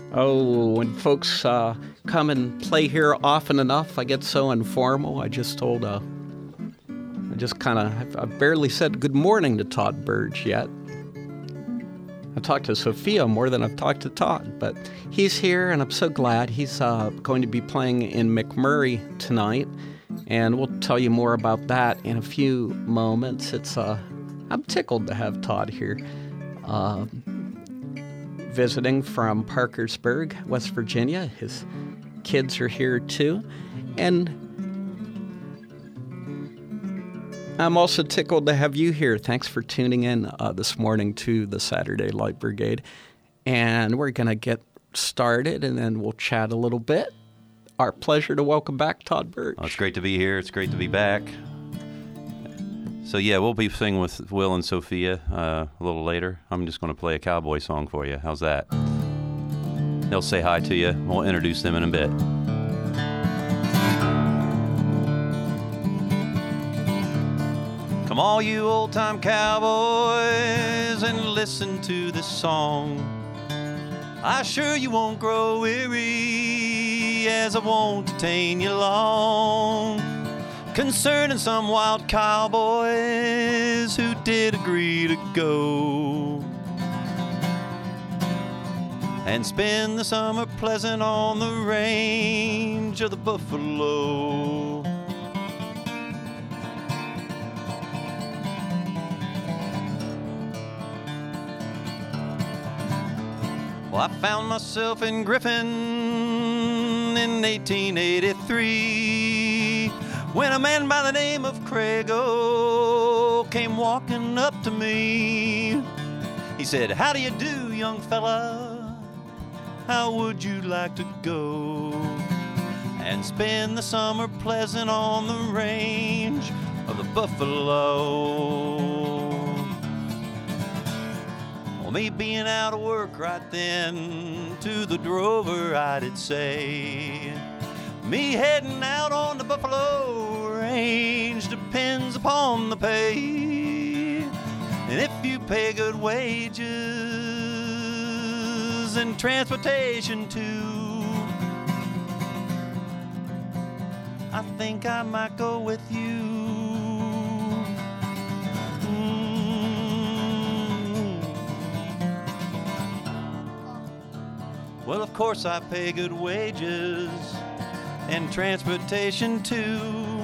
Oh, when folks come and play here often enough, I get so informal. I barely said good morning to Todd Burge yet. I talked to Sophia more than I've talked to Todd, but he's here, and I'm so glad. He's going to be playing in McMurray tonight, and we'll tell you more about that in a few moments. I'm tickled to have Todd here. Visiting from Parkersburg, West Virginia. His kids are here too. And I'm also tickled to have you here. Thanks for tuning in this morning to the Saturday Light Brigade. And we're going to get started, and then we'll chat a little bit. Our pleasure to welcome back Todd Burge. Well, it's great to be here. It's great to be back. So, yeah, we'll be singing with Will and Sophia a little later. I'm just going to play a cowboy song for you. How's that? They'll say hi to you. We'll introduce them in a bit. Come all you old-time cowboys and listen to this song. I assure you won't grow weary, as I won't detain you long, concerning some wild cowboys who did agree to go and spend the summer pleasant on the range of the buffalo. Well, I found myself in Griffin in 1883 when a man by the name of Crago came walking up to me. He said, "How do you do, young fella? How would you like to go and spend the summer pleasant on the range of the buffalo?" Well, me being out of work right then, to the drover I did say, me heading out on the buffalo range depends upon the pay. And if you pay good wages and transportation too, I think I might go with you. Well, of course I pay good wages and transportation too.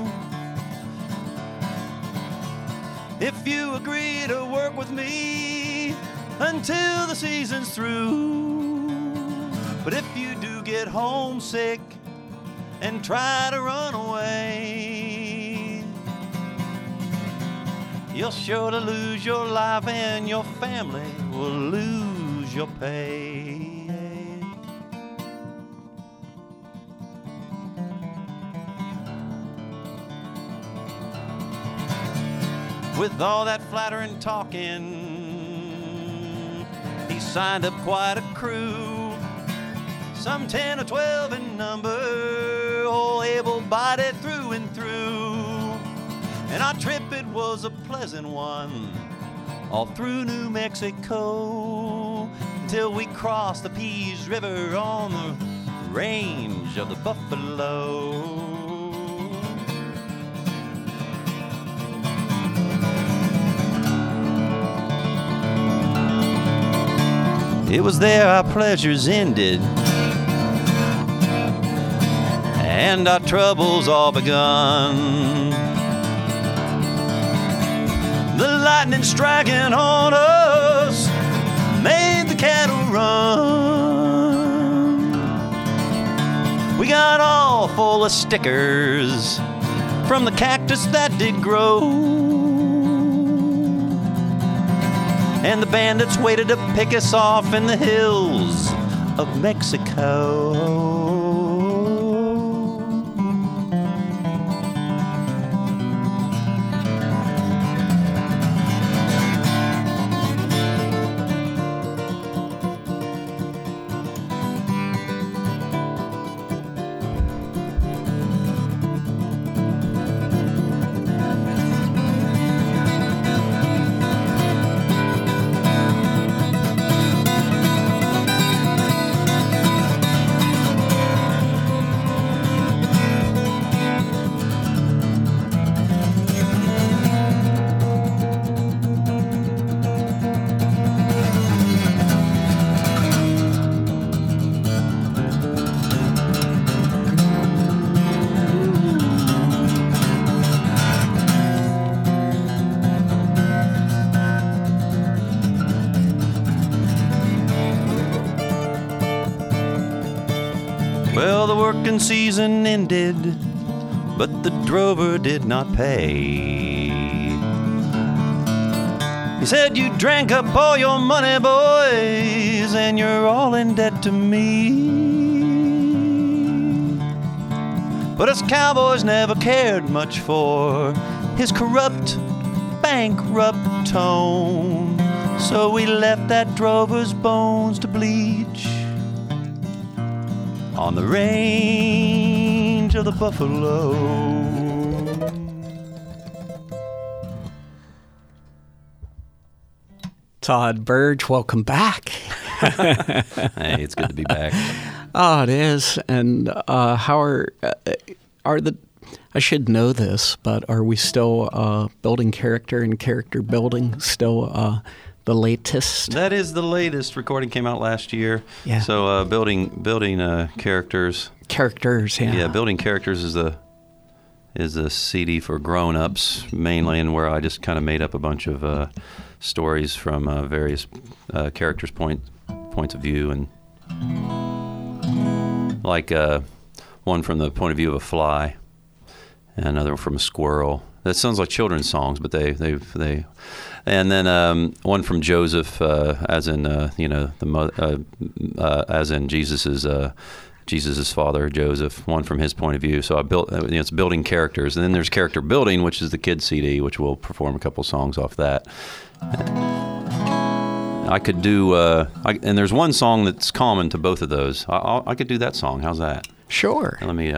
If you agree to work with me until the season's through. But if you do get homesick and try to run away, you'll sure to lose your life and your family will lose your pay. With all that flattering talking, he signed up quite a crew, some 10 or 12 in number, all able-bodied through and through. And our trip, it was a pleasant one, all through New Mexico, until we crossed the Peace River on the range of the buffalo. It was there our pleasures ended and our troubles all begun. The lightning striking on us made the cattle run. We got all full of stickers from the cactus that did grow. And the bandits waited to pick us off in the hills of Mexico. Well, the working season ended, but the drover did not pay. He said, you drank up all your money, boys, and you're all in debt to me. But us cowboys never cared much for his corrupt, bankrupt tone. So we left that drover's bones to bleach on the range of the buffalo. Todd Burge, welcome back. Hey, it's good to be back. Oh, it is. And how are the? I should know this, but are we still building character and character building still the latest? That is the latest. Recording came out last year. Yeah. So building characters. Characters, yeah. Yeah, building characters is a CD for grown-ups mainly, and where I just kind of made up a bunch of stories from various characters' points of view, and like one from the point of view of a fly, and another from a squirrel. That sounds like children's songs, but they and then one from Joseph, as in as in Jesus's father, Joseph. One from his point of view. So I built. It's building characters, and then there's character building, which is the kids CD, which we'll perform a couple songs off that. I could do, and there's one song that's common to both of those. I could do that song. How's that? Sure. Let me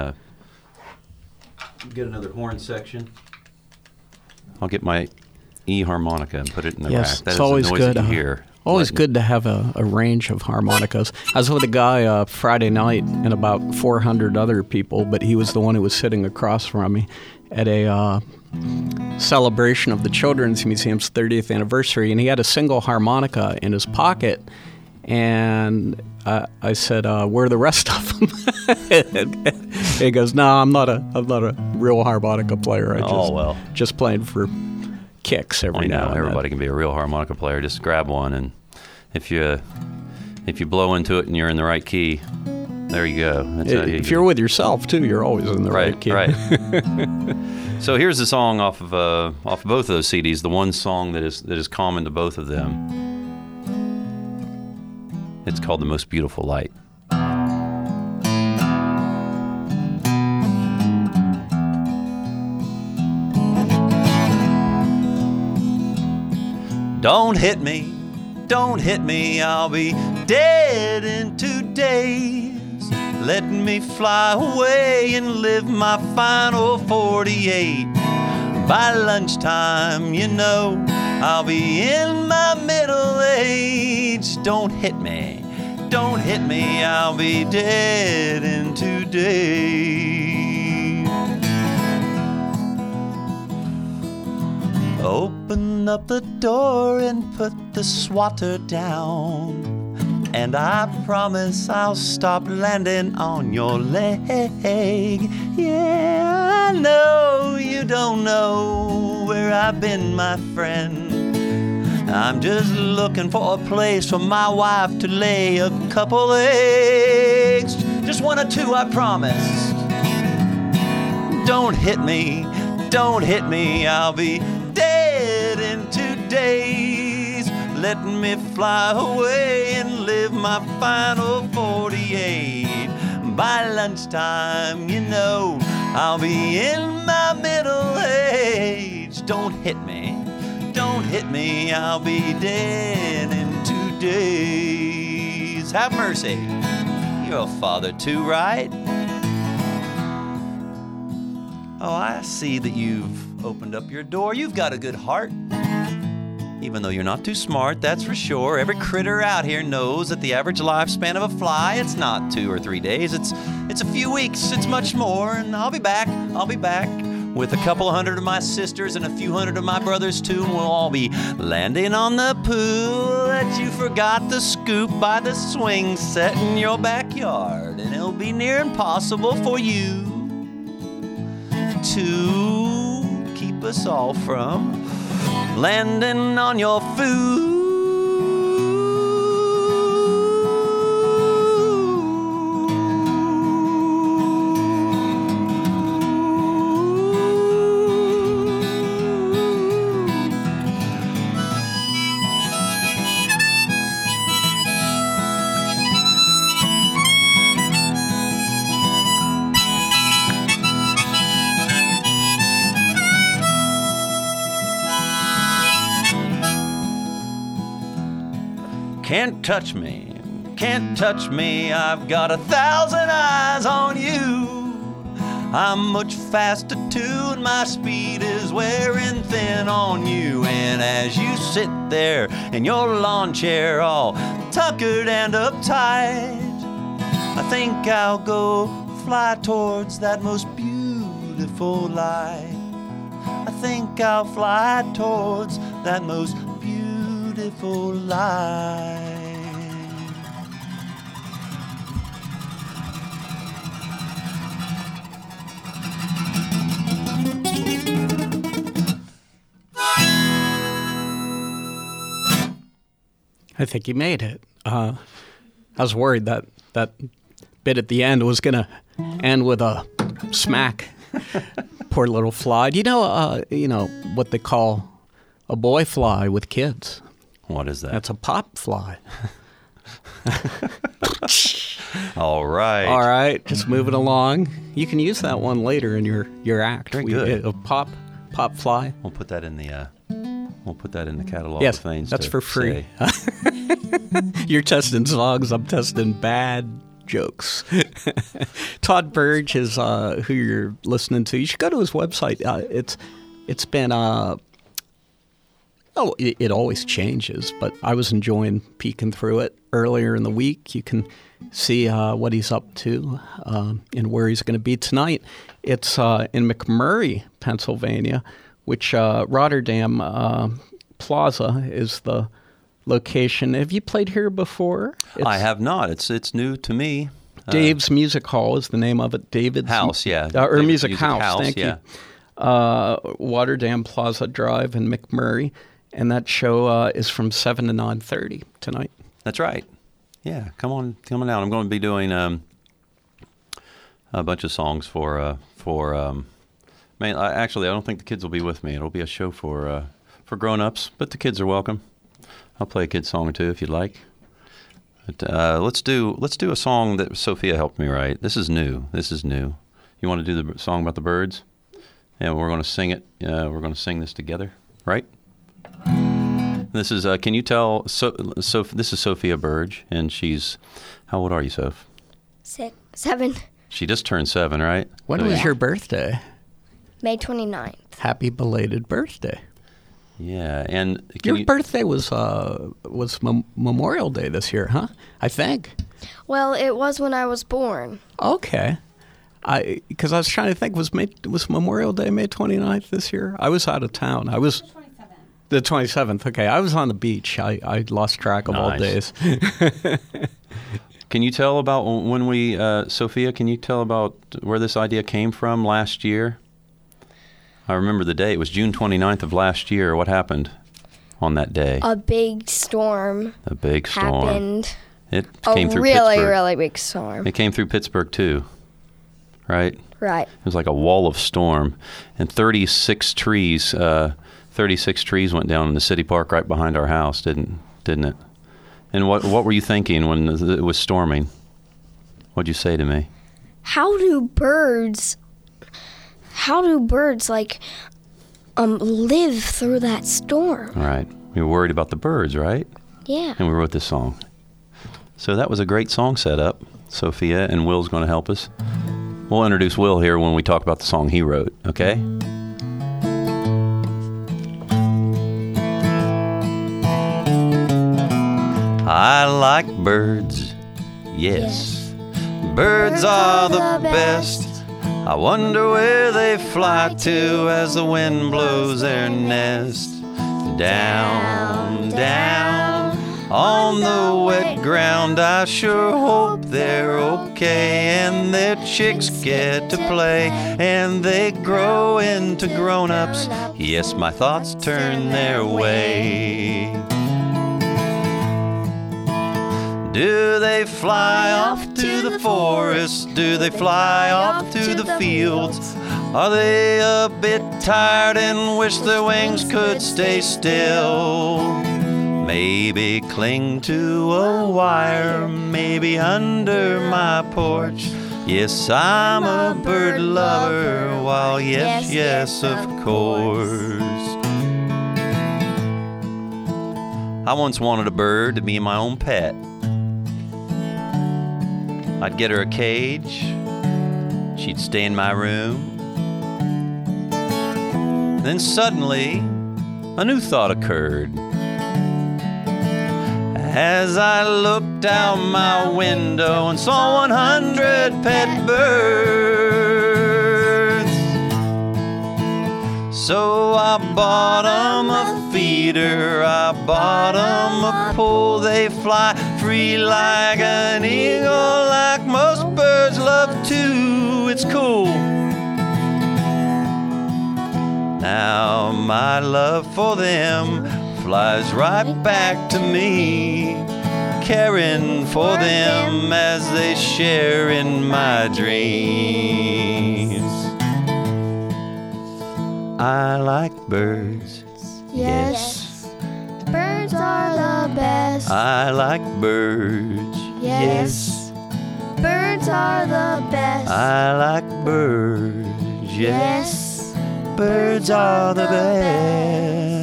get another horn section. I'll get my E harmonica and put it in the rack. That it's is always the noise good. that you hear. Always good to have a range of harmonicas. I was with a guy Friday night and about 400 other people, but he was the one who was sitting across from me at a celebration of the Children's Museum's 30th anniversary, and he had a single harmonica in his pocket. And I said, "Where are the rest of them?" He goes, "No, I'm not a real harmonica player. Just playing for kicks every now and then." Everybody can be a real harmonica player. Just grab one, and if you blow into it and you're in the right key, there you go. If you're with yourself too, you're always in the right key. Right. So here's the song off of both of those CDs. The one song that is common to both of them. It's called "The Most Beautiful Light." Don't hit me, I'll be dead in 2 days. Let me fly away and live my final 48. By lunchtime, I'll be in my middle age. Don't hit me, I'll be dead in 2 days. Open up the door and put the swatter down, and I promise I'll stop landing on your leg. Yeah, I know you don't know where I've been, my friend. I'm just looking for a place for my wife to lay a couple eggs. Just 1 or 2, I promise. Don't hit me, I'll be dead in 2 days. Let me fly away and live my final 48. By lunchtime, I'll be in my middle age. Don't hit me, I'll be dead in 2 days. Have mercy. You're a father too, right? Oh, I see that you've opened up your door. You've got a good heart. Even though you're not too smart, that's for sure. Every critter out here knows that the average lifespan of a fly, it's not 2 or 3 days. It's a few weeks. It's much more. And I'll be back with a couple hundred of my sisters and a few hundred of my brothers too. And we'll all be landing on the pool that you forgot to scoop by the swing set in your backyard. And it'll be near impossible for you to keep us all from landing on your food. Can't touch me, can't touch me, I've got 1,000 eyes on you. I'm much faster too, and my speed is wearing thin on you. And as you sit there in your lawn chair all tuckered and uptight, I think I'll go fly towards that most beautiful light. I think I'll fly towards that most beautiful light. I think you made it. I was worried that that bit at the end was going to end with a smack. Poor little fly. Do you know what they call a boy fly with kids? What is that? That's a pop fly. All right. All right, just moving along. You can use that one later in your act. Very good. A pop fly. We'll put that in the catalog Yes, of things. that's to for free. say. You're testing songs. I'm testing bad jokes. Todd Burge is who you're listening to. You should go to his website. It's been it always changes, but I was enjoying peeking through it earlier in the week. You can see what he's up to and where he's going to be tonight. It's in McMurray, Pennsylvania, which Rotterdam Plaza is the location. Have you played here before? I have not. It's new to me. Dave's Music Hall is the name of it. David's House, yeah. or David's Music House. Thank yeah. you. Rotterdam Plaza Drive in McMurray, and that show is from 7 to 9:30 tonight. That's right. Yeah, come on down. I'm going to be doing a bunch of songs for. Actually, I don't think the kids will be with me. It'll be a show for grown-ups, but the kids are welcome. I'll play a kid's song or two if you'd like. But let's do a song that Sophia helped me write. This is new. You want to do the song about the birds? Yeah, we're going to sing it. We're going to sing this together, right? This is. Can you tell? This is Sophia Burge, and she's. How old are you, Soph? 7. She just turned 7, right? When was your birthday? May 29th. Happy belated birthday. Yeah, and your birthday was Memorial Day this year, huh? I think. Well, it was when I was born. Okay. Because I was trying to think, was Memorial Day May 29th this year? I was out of town. I was the 27th. Okay, I was on the beach. I lost track of all days. Can you tell about when we, Sophia? Can you tell about where this idea came from last year? I remember the day. It was June 29th of last year. What happened on that day? A big storm. Happened. It came through Pittsburgh. Pittsburgh. Really big storm. It came through Pittsburgh too, right? Right. It was like a wall of storm, and 36 trees went down in the city park right behind our house, didn't it? And what were you thinking when it was storming? What'd you say to me? How do birds live through that storm? Right. We were worried about the birds, right? Yeah. And we wrote this song. So that was a great song setup. Sophia and Will's going to help us. We'll introduce Will here when we talk about the song he wrote, okay? I like birds, yes. Birds are the best. I wonder where they fly to as the wind blows their nest. Down, down on the wet ground, I sure hope they're okay, and their chicks get to play, and they grow into grown-ups. Yes, my thoughts turn their way. Do they fly off to the forest? Do they fly off to the fields? Are they a bit tired and wish their wings could stay still? Maybe cling to a wire, maybe under my porch. Yes, I'm a bird lover, while yes, of course. I once wanted a bird to be my own pet. I'd get her a cage. She'd stay in my room. Then suddenly, a new thought occurred. As I looked out my window and saw 100 pet birds. So I bought 'em a feeder, I bought 'em a pole. They fly free like an eagle, like most birds love to. It's cool. Now my love for them flies right back to me, caring for them as they share in my dreams. I like birds. Yes. Birds are the best. I like birds. Yes. Birds are the best. I like birds. Yes. Birds are the best.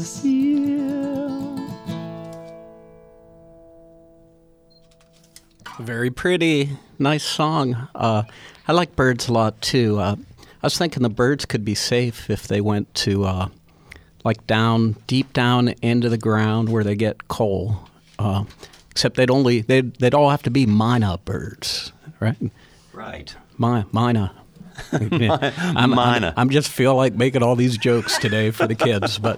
Very pretty. Nice song. I like birds a lot, too. I was thinking the birds could be safe if they went to, deep down into the ground where they get coal. Except they'd all have to be mynah birds, right? Right. Mynah. I'm just feel like making all these jokes today for the kids, but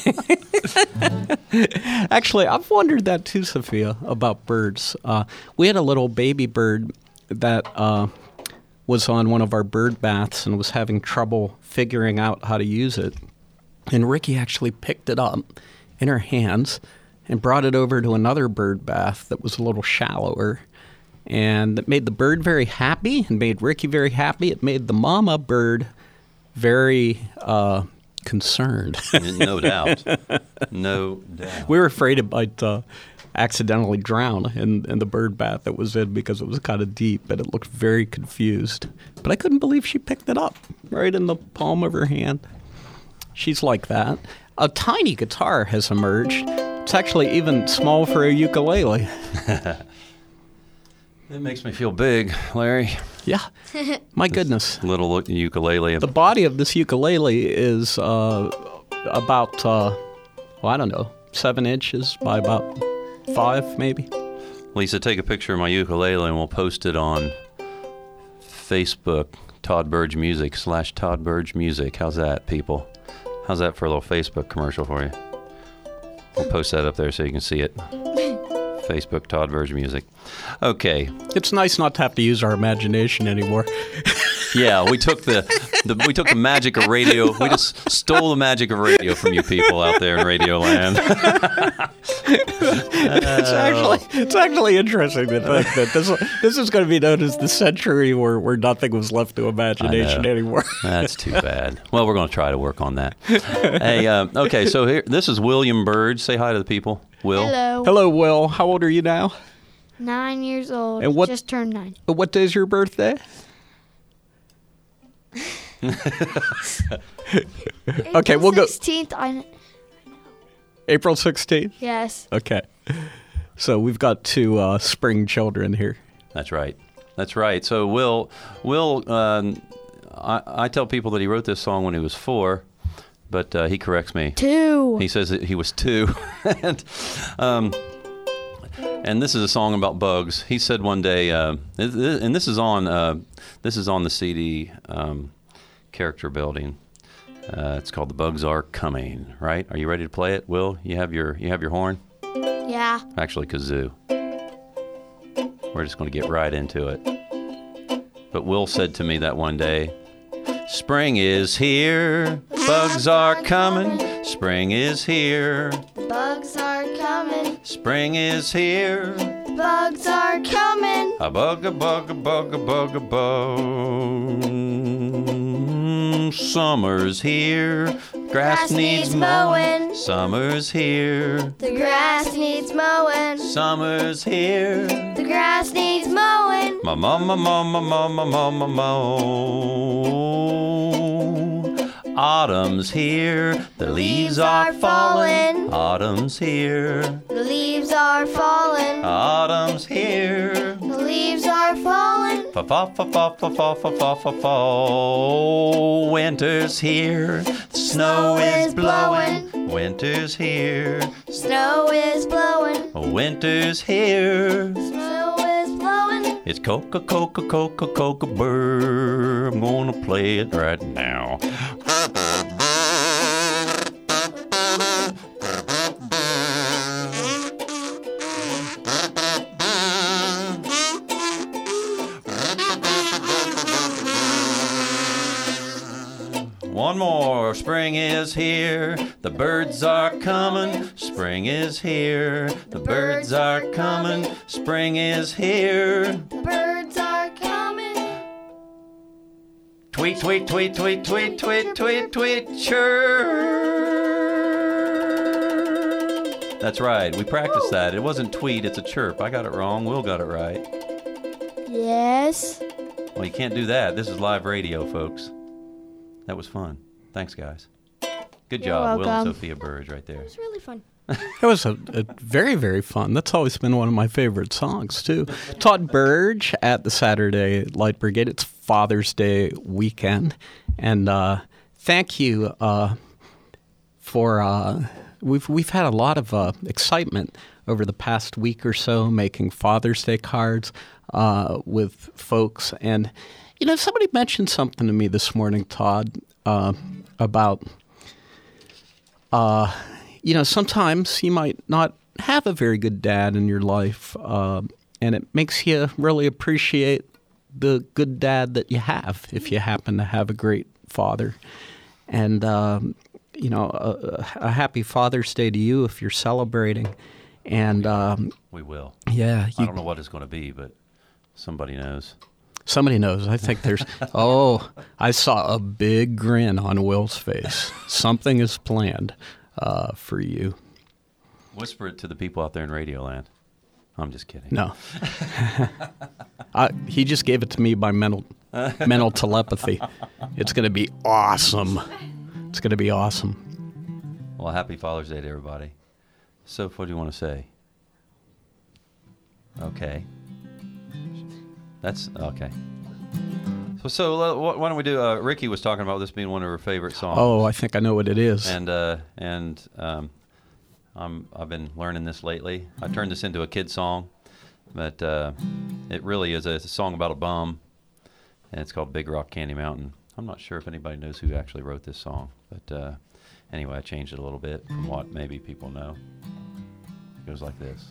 actually, I've wondered that too, Sophia, about birds. We had a little baby bird that was on one of our bird baths and was having trouble figuring out how to use it. And Ricky actually picked it up in her hands and brought it over to another bird bath that was a little shallower. And it made the bird very happy and made Ricky very happy. It made the mama bird very concerned. No doubt. No doubt. We were afraid it might accidentally drown in the bird bath it was in because it was kind of deep and it looked very confused. But I couldn't believe she picked it up right in the palm of her hand. She's like that. A tiny guitar has emerged. It's actually even small for a ukulele. It makes me feel big, Larry. Yeah. My goodness. Little ukulele. The body of this ukulele is about, 7 inches by about 5, maybe. Lisa, take a picture of my ukulele and we'll post it on Facebook, Todd Burge Music / Todd Burge Music. How's that, people? How's that for a little Facebook commercial for you? We'll post that up there so you can see it. Facebook, Todd Burge Music. Okay. It's nice not to have to use our imagination anymore. Yeah, we took the magic of radio. We just stole the magic of radio from you people out there in Radio Land. It's actually interesting to think that this is going to be known as the century where nothing was left to imagination anymore. That's too bad. Well, we're going to try to work on that. Hey, okay, so here, this is William Burge. Say hi to the people. Will. Hello. Hello, Will. How old are you now? 9 years old. And just turned 9. What day is your birthday? Okay, we'll go. 16th. I know. April 16th? Yes. Okay. So we've got 2 spring children here. That's right. That's right. So Will, I tell people that he wrote this song when he was 4, but he corrects me. 2. He says that he was 2. And this is a song about bugs. He said one day, and this is on the CD character building. It's called "The Bugs Are Coming." Right? Are you ready to play it, Will? You have your horn? Yeah. Actually, kazoo. We're just going to get right into it. But Will said to me that one day, "Spring is here, bugs are coming. Spring is here, Bugs are coming. spring is here. Bugs are coming. A bug, a bug, a bug, a bug, a bug. Summer's here, grass needs mowing. Summer's here, The grass needs mowing. summer's here. The grass needs mowing. Ma ma ma ma ma ma ma ma ma ma. Autumn's here, the leaves are falling. Autumn's here, The leaves are falling. autumn's here. The leaves are falling. Fall. Winter's here, snow is blowing. Winter's here, Snow is blowing. winter's here. Snow is blowing. It's Coca Burr. I'm gonna play it right now. One more. Spring is here. The birds are coming. Spring is here. The birds are coming. Spring is here. The birds are coming. Tweet, tweet, tweet, tweet, tweet, tweet, tweet, tweet, chirp. That's right. We practiced that. It wasn't tweet, it's a chirp. I got it wrong. Will got it right. Yes. Well, you can't do that. This is live radio, folks. That was fun. Thanks, guys. Good job, Will and welcome. Sophia Burridge right there. It's really fun. That was a very, very fun. That's always been one of my favorite songs, too. Todd Burge at the Saturday Light Brigade. It's Father's Day weekend. And thank you for... We've had a lot of excitement over the past week or so making Father's Day cards with folks. And, you know, somebody mentioned something to me this morning, Todd, about... you know, sometimes you might not have a very good dad in your life, and it makes you really appreciate the good dad that you have if you happen to have a great father. And, you know, a happy Father's Day to you if you're celebrating. And We will. yeah, I don't know what it's going to be, but somebody knows. somebody knows. I think there's, I saw a big grin on Will's face. Something is planned for you. Whisper it to the people out there in Radio Land. I'm just kidding. No. He just gave it to me by mental telepathy. It's going to be awesome. It's going to be awesome. Well, happy Father's Day to everybody. Soph, what do you want to say? Okay. That's okay. So why don't we do? Ricky was talking about this being one of her favorite songs. Oh, I think I know what it is. And I've been learning this lately. I turned this into a kid song, but it really is a song about a bum, and it's called Big Rock Candy Mountain. I'm not sure if anybody knows who actually wrote this song, but anyway, I changed it a little bit from what maybe people know. It goes like this.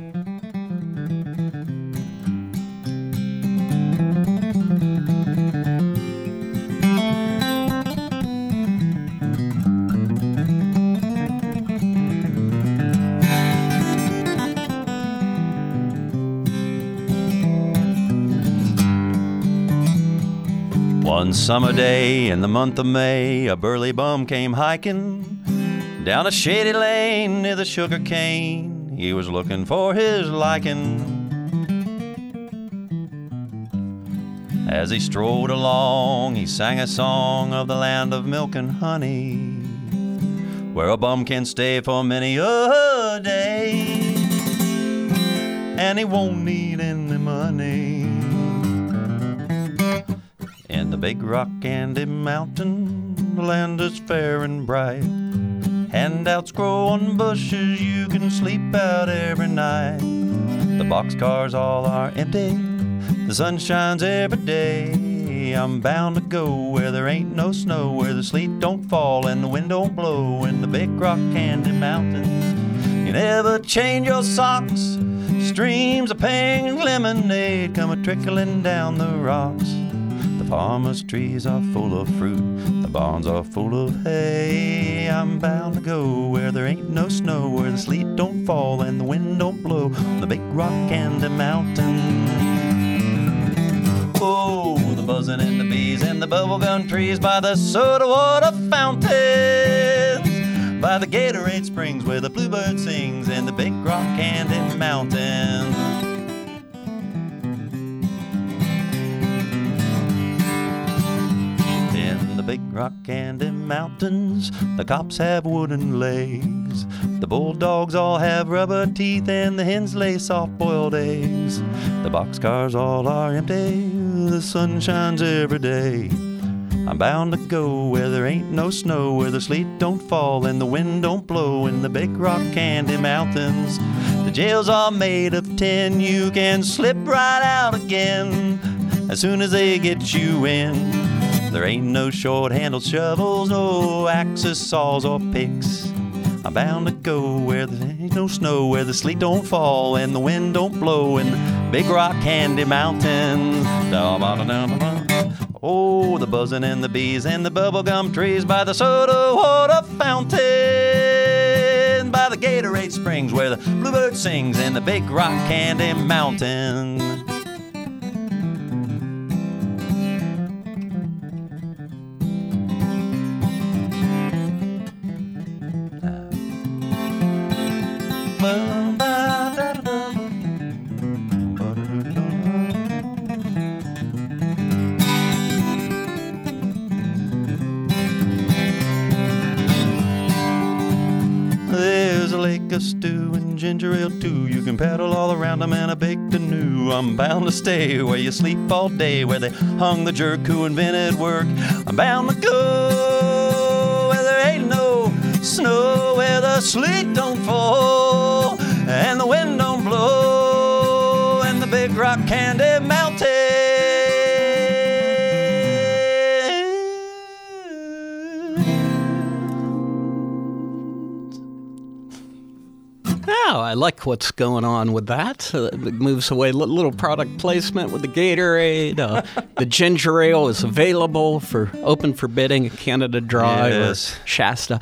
One summer day in the month of May, a burly bum came hiking down a shady lane near the sugar cane. He was looking for his liking. As he strode along, he sang a song of the land of milk and honey, where a bum can stay for many a day, and he won't need any money. In the Big Rock Candy Mountain, the land is fair and bright. Handouts grow on bushes, you can sleep out every night. The boxcars all are empty, the sun shines every day. I'm bound to go where there ain't no snow, where the sleet don't fall and the wind don't blow. In the Big Rock Candy Mountains, you never change your socks. Streams of pink lemonade come a-trickling down the rocks. The farmer's trees are full of fruit, the barns are full of hay. I'm bound to go where there ain't no snow, where the sleet don't fall and the wind don't blow. On the Big Rock Candy Mountain. Oh, the buzzing and the bees and the bubblegum trees by the soda water fountains, by the Gatorade springs where the bluebird sings in the Big Rock Candy Mountain. Big Rock Candy Mountains, the cops have wooden legs. The bulldogs all have rubber teeth and the hens lay soft-boiled eggs. The boxcars all are empty, the sun shines every day. I'm bound to go where there ain't no snow, where the sleet don't fall and the wind don't blow in the Big Rock Candy Mountains. The jails are made of tin, you can slip right out again as soon as they get you in. There ain't no short-handled shovels, no axes, saws, or picks. I'm bound to go where there ain't no snow, where the sleet don't fall and the wind don't blow in the Big Rock Candy Mountains. Oh, the buzzing and the bees and the bubblegum trees by the soda water fountain, by the Gatorade Springs where the bluebird sings in the Big Rock Candy Mountain. There's a lake of stew and ginger ale too. You can paddle all around them in a big canoe. I'm bound to stay where you sleep all day, where they hung the jerk who invented work. I'm bound to go where there ain't no snow, where the sleet don't fall and the wind don't blow in the Big Rock Candy Mountain. Oh, I like what's going on with that. It moves away. Little product placement with the Gatorade. The ginger ale is available for open for bidding at Canada Dry or Shasta.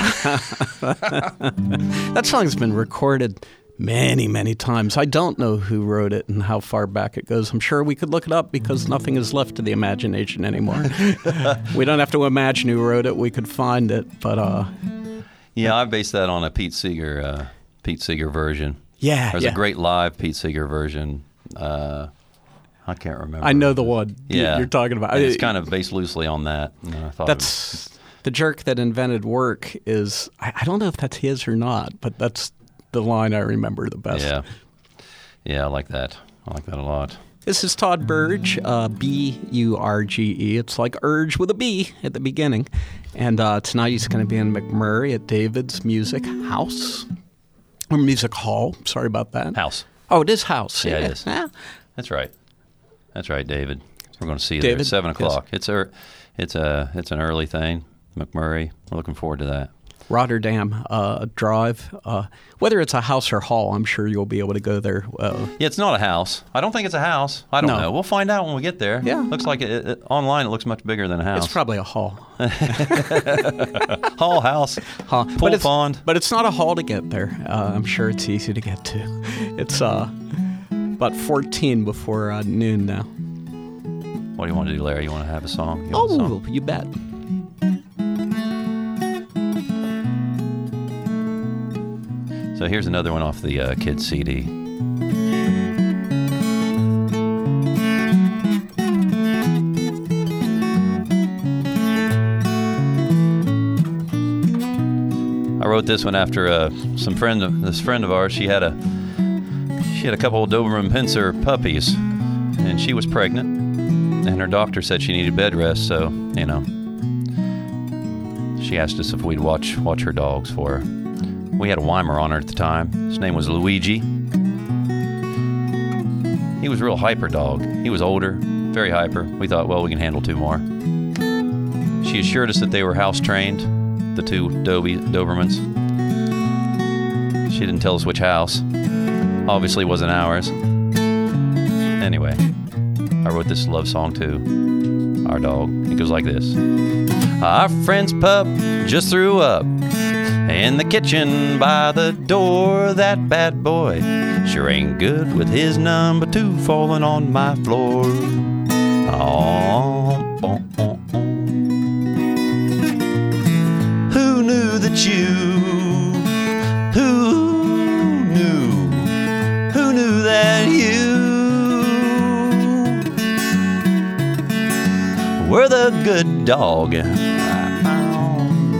That song's been recorded many, many times. I don't know who wrote it and how far back it goes. I'm sure we could look it up because nothing is left to the imagination anymore. We don't have to imagine who wrote it. We could find it. But yeah, I based that on a Pete Seeger version. Yeah, there's a great live Pete Seeger version. I can't remember. I know the one you're talking about. It's kind of based loosely on that. I thought that's the jerk that invented work. Is I don't know if that's his or not, but that's the line I remember the best. Yeah, I like that. I like that a lot. This is Todd Burge, B-U-R-G-E. It's like urge with a B at the beginning. And tonight he's going to be in McMurray at David's Music House. Or Music Hall. Sorry about that. House. Oh, it is House. Yeah, it is. Yeah. That's right, David. We're going to see you David, there at 7 o'clock. Yes. It's an early thing, McMurray. We're looking forward to that. Rotterdam Drive. Whether it's a house or hall, I'm sure you'll be able to go there. Yeah, it's not a house. I don't think it's a house. I don't know. We'll find out when we get there. Yeah. Looks like online it looks much bigger than a house. It's probably a hall. Hall, house, pool, pond. But it's not a hall to get there. I'm sure it's easy to get to. It's about 14 before noon now. What do you want to do, Larry? You want to have a song? You bet. So here's another one off the Kids CD. I wrote this one after this friend of ours. She had a couple of Doberman Pinscher puppies, and she was pregnant, and her doctor said she needed bed rest. So she asked us if we'd watch her dogs for her. We had a Weimar on her at the time. His name was Luigi. He was a real hyper dog. He was older, very hyper. We thought, well, we can handle two more. She assured us that they were house trained, the two Dobermans. She didn't tell us which house. Obviously it wasn't ours. Anyway, I wrote this love song to our dog. It goes like this. Our friend's pup just threw up in the kitchen by the door. That bad boy sure ain't good with his number 2 falling on my floor. Oh, oh, oh, oh. Who knew that who knew that you were the good dog I found.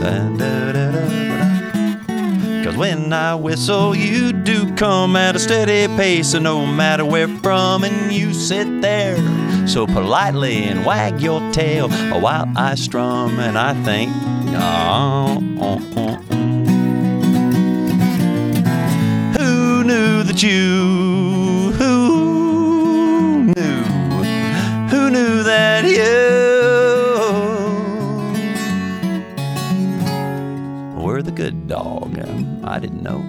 Cause when I whistle, you do come at a steady pace, and no matter where from, and you sit there so politely and wag your tail while I strum, and I think, who knew that you, who knew that you were the good dog? I didn't know.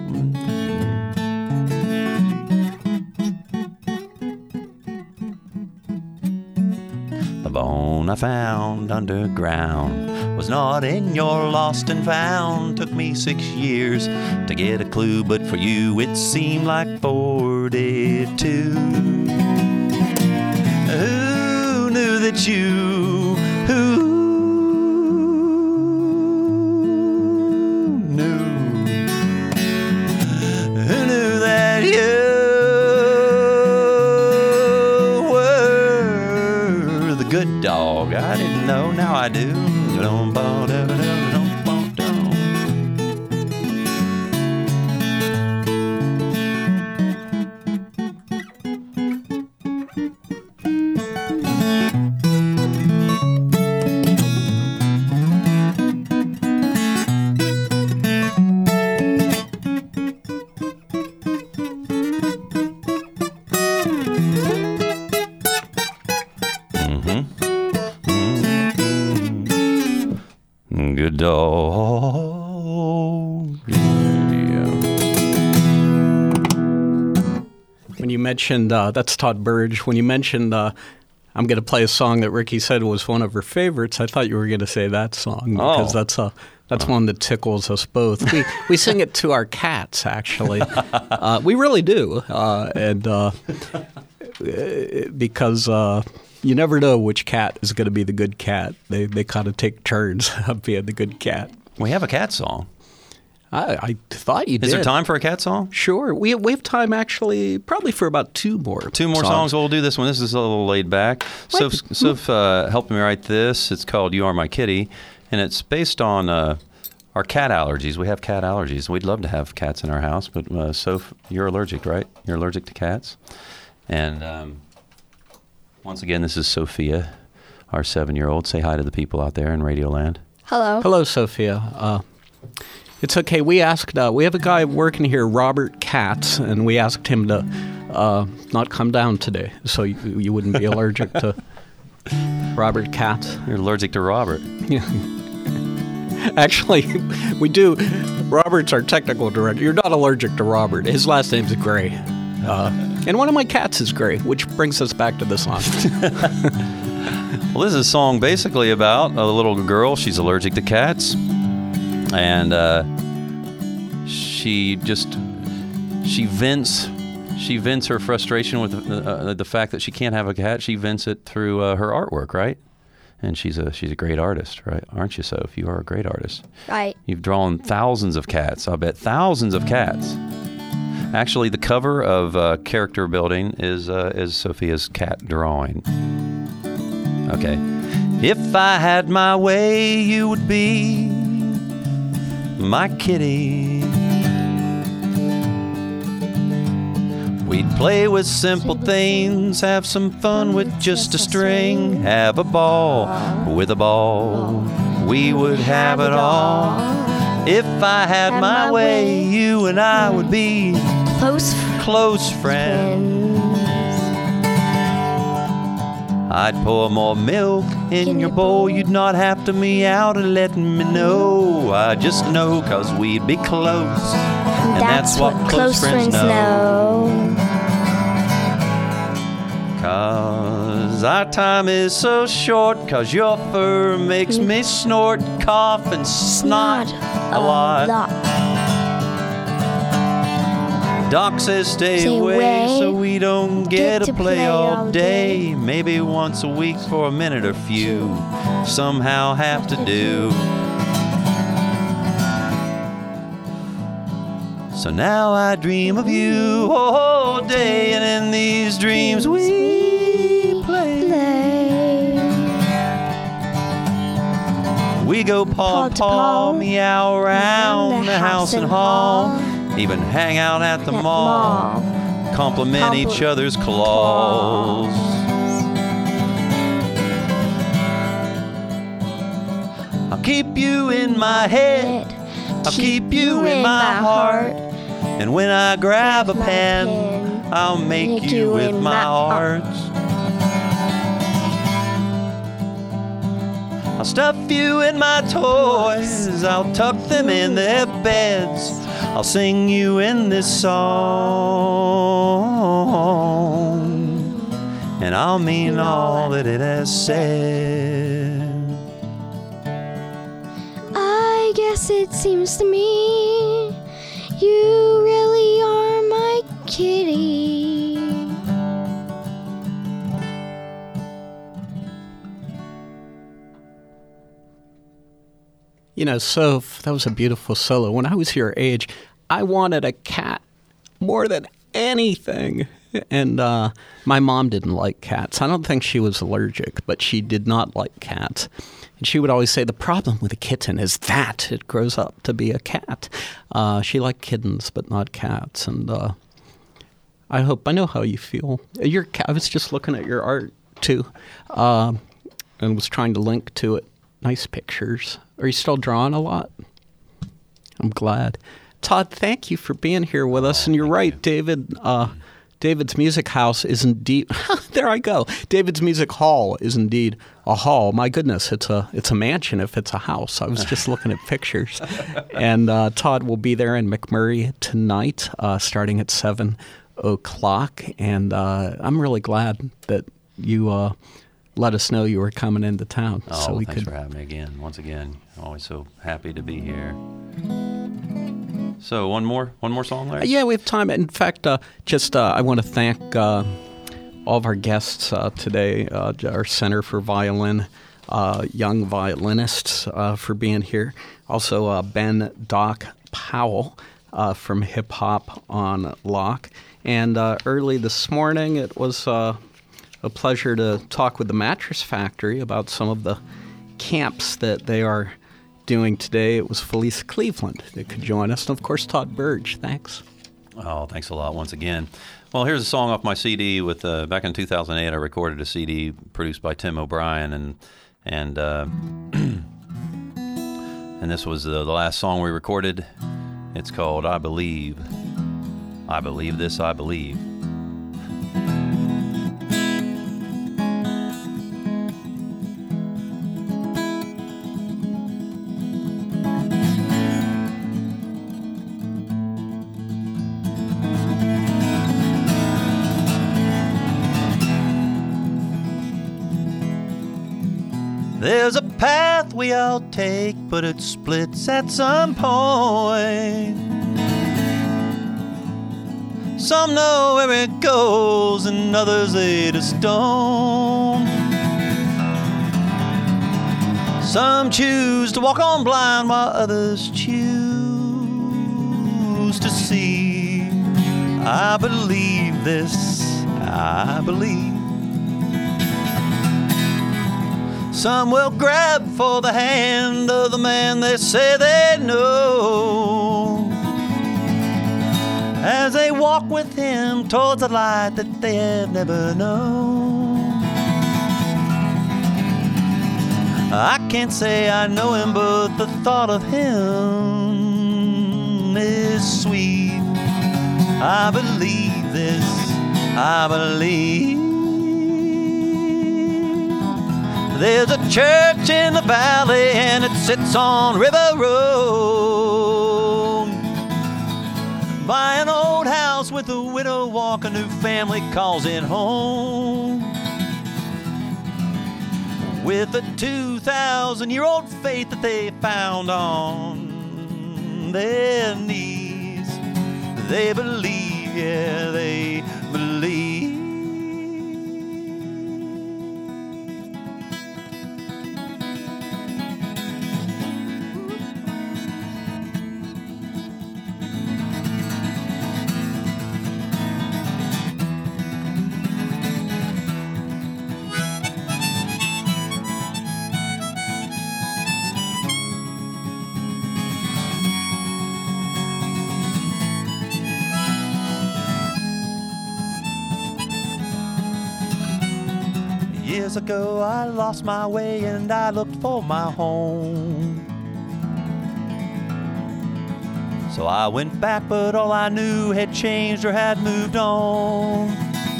The bone I found underground was not in your lost and found. Took me 6 years to get a clue, but for you it seemed like 42. Who knew that you, who knew that you were the good dog? I didn't know, now I do. Good dog. Yeah. When you mentioned, that's Todd Burge, when you mentioned I'm going to play a song that Ricky said was one of her favorites, I thought you were going to say that song, because that's one that tickles us both. We sing it to our cats, actually. We really do. Because you never know which cat is going to be the good cat. They kind of take turns of being the good cat. We have a cat song. I thought you did. Is there time for a cat song? Sure. We have time, actually, probably for about two more songs. We'll do this one. This is a little laid back. Soph helped me write this. It's called You Are My Kitty, and it's based on our cat allergies. We have cat allergies. We'd love to have cats in our house, but Soph, you're allergic, right? You're allergic to cats. And once again, this is Sophia, our 7-year-old. Say hi to the people out there in Radioland. Hello. Hello, Sophia. It's okay. We asked, we have a guy working here, Robert Katz, and we asked him to not come down today so you wouldn't be allergic to Robert Katz. You're allergic to Robert. Yeah. Actually, we do. Robert's our technical director. You're not allergic to Robert. His last name's Gray. And one of my cats is Gray, which brings us back to the song. Well, this is a song basically about a little girl. She's allergic to cats. And she vents her frustration with the fact that she can't have a cat. She vents it through her artwork, right? And she's a great artist, right? Aren't you, Soph? You are a great artist. Right. You've drawn thousands of cats. I'll bet thousands of cats. Actually, the cover of Character Building is Sophia's cat drawing. Okay. If I had my way, you would be my kitty. We'd play with simple things, have some fun with just a string, have a ball with a ball. We would have it all. If I had my way, you and I would be close friends. I'd pour more milk in your bowl. You'd not have to me out and let me know. I just know 'cause we'd be close. And that's what close friends know. 'Cause our time is so short. 'Cause your fur makes me snort, cough, and snot a lot. Doc says stay away so we don't get to play all day. Maybe once a week for a minute or few. Somehow have to do. So now I dream of you all day, and in these dreams we play. go paw to paw, meow around the house and hall, even hang out at the mall, compliment each other's claws. I'll keep you in my head, I'll keep you in my heart, and when I grab a pen, I'll make you with my art. I'll stuff you in my toys, I'll tuck them in their beds, I'll sing you in this song, and I'll mean all that it has said. I guess it seems to me you really are my kitty. You know, Soph, that was a beautiful solo. When I was your age, I wanted a cat more than anything. And my mom didn't like cats. I don't think she was allergic, but she did not like cats. And she would always say, the problem with a kitten is that it grows up to be a cat. She liked kittens, but not cats. And I know how you feel. I was just looking at your art, too, and was trying to link to it. Nice pictures. Are you still drawing a lot? I'm glad. Todd, thank you for being here with us. And you're right, David. David's Music House is indeed. There I go. David's Music Hall is indeed a hall. My goodness, it's a mansion if it's a house. I was just looking at pictures. And Todd will be there in McMurray tonight, starting at 7 o'clock. And I'm really glad that you let us know you were coming into town. Oh, thanks for having me again. Once again, I'm always so happy to be here. So one more song, Larry? Yeah, we have time. In fact, I want to thank all of our guests today, our Center for Violin, young violinists for being here. Also, Ben Doc Powell from Hip Hop on Lock. And early this morning, it was a pleasure to talk with the Mattress Factory about some of the camps that they are doing today. It was Felice Cleveland that could join us. And, of course, Todd Burge. Thanks. Oh, thanks a lot once again. Well, here's a song off my CD with back in 2008. I recorded a CD produced by Tim O'Brien, and this was the last song we recorded. It's called I Believe. I Believe This, I Believe. There's a path we all take, but it splits at some point. Some know where it goes, and others they just don't. Some choose to walk on blind, while others choose to see. I believe this, I believe. Some will grab for the hand of the man they say they know, as they walk with him towards a light that they have never known. I can't say I know him, but the thought of him is sweet. I believe this, I believe. There's a church in the valley and it sits on River Road, by an old house with a widow walk, a new family calls it home. With a 2,000-year-old faith that they found on their knees, they believe, yeah, they believe. years ago I lost my way and I looked for my home. So I went back, but all I knew had changed or had moved on.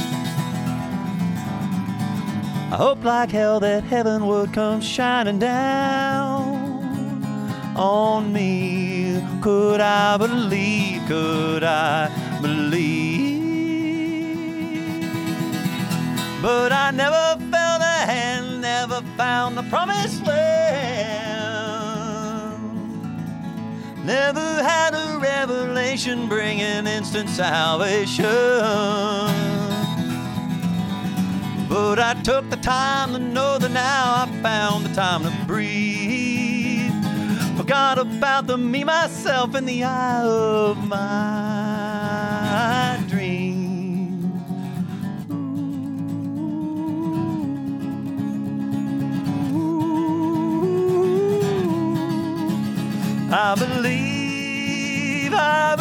I hoped like hell that heaven would come shining down on me. Could I believe? Could I believe? But I never felt a hand, never found the promised land. Never had a revelation bringing instant salvation. But I took the time to know that now I found the time to breathe. Forgot about the me, myself, and the eye of my dream. I believe,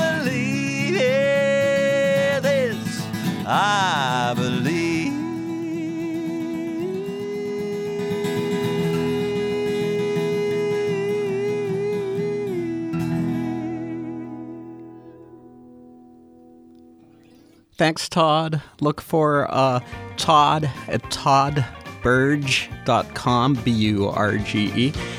yeah, this I believe. Thanks, Todd. Look for Todd at toddburge.com, Burge.